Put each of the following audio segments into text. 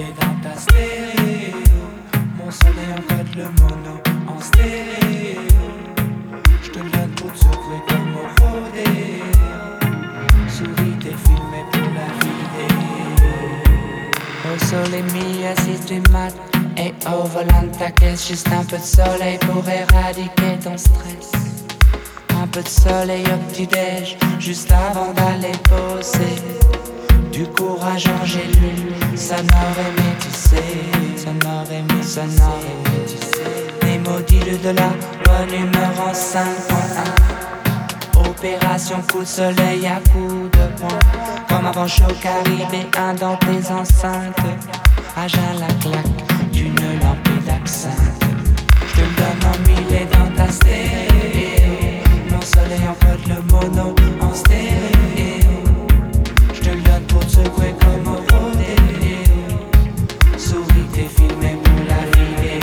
est dans ta stéréo. Mon soleil encode le mono en stéréo. Je te le donne pour te secouer comme au rodéo. Souris, t'es filmé pour la vidéo. Au soleil mis à 6 du mat. Et au volant de ta caisse, juste un peu de soleil pour éradiquer ton stress. Un peu de soleil au petit-déj, juste avant d'aller poser. Du courage en gélule, sonore et métissé. Sonore et métissé. Les modules de la bonne humeur en 5.1. Opération coup de soleil à coup de poing. Comme avant chaud caribéen dans tes enceintes. À jeun la claque d'une lampée d'absinthe. Je te le donne en mille et dans ta stéréo. Mon soleil encode le mono en stéréo. Je te le donne pour te secouer comme au rodéo. Souris, t'es filmé pour la vidéo.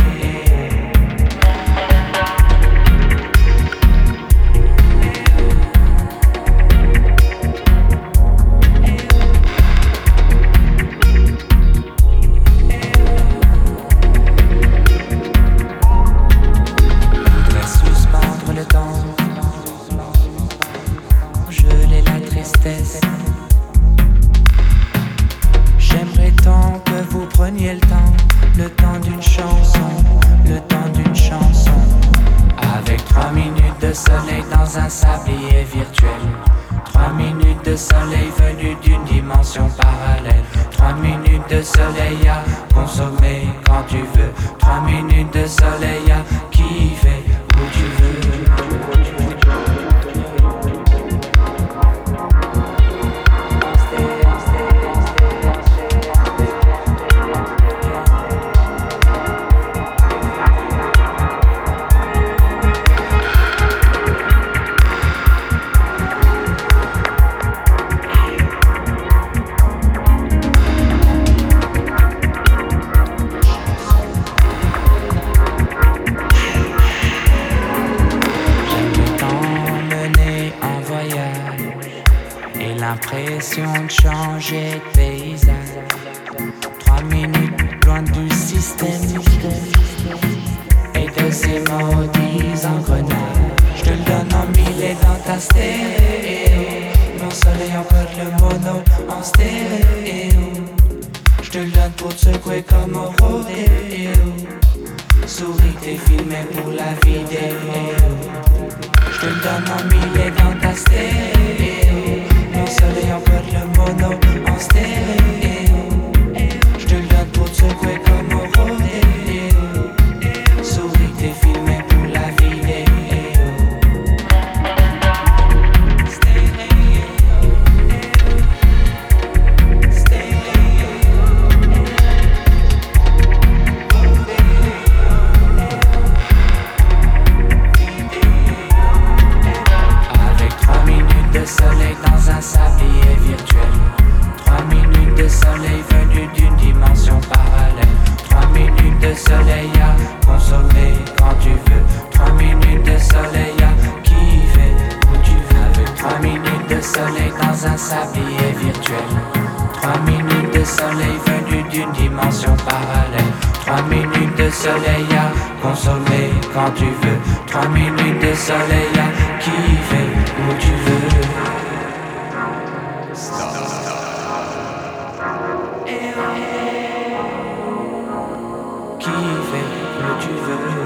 J'aimerais tant que vous preniez le temps d'une chanson, le temps d'une chanson. Avec 3 minutes de soleil dans un sablier virtuel. 3 minutes de soleil venu d'une dimension parallèle. 3 minutes de soleil à consommer quand tu veux. 3 minutes de soleil à kiffer où tu veux. L'impression de changer de paysage. 3 minutes loin du système et de ces maudits engrenages. Je te le donne en mille et dans ta stéréo. Mon soleil encode le mono en stéréo. Je te le donne pour te secouer comme au rodéo. Souris, t'es filmé pour la vidéo. Je te le donne en mille et dans ta stéréo. Mon soleil encode le mono en stéréo. Je te le donne pour te secouer comme au rodéo. Souris, t'es filmé pour la vidéo. Stéréo. Stéréo. Avec 3 minutes de soleil dans un sablier virtuel. 3 minutes de soleil venu d'une dimension parallèle. 3 minutes de soleil à consommer quand tu veux. 3 minutes de soleil à kiffer où tu veux. Avec 3 minutes de soleil dans un sablier virtuel. 3 minutes de soleil venu d'une dimension parallèle. 3 minutes de soleil à consommer quand tu veux. 3 minutes de soleil à kiffer où tu veux. Kiffer où tu veux.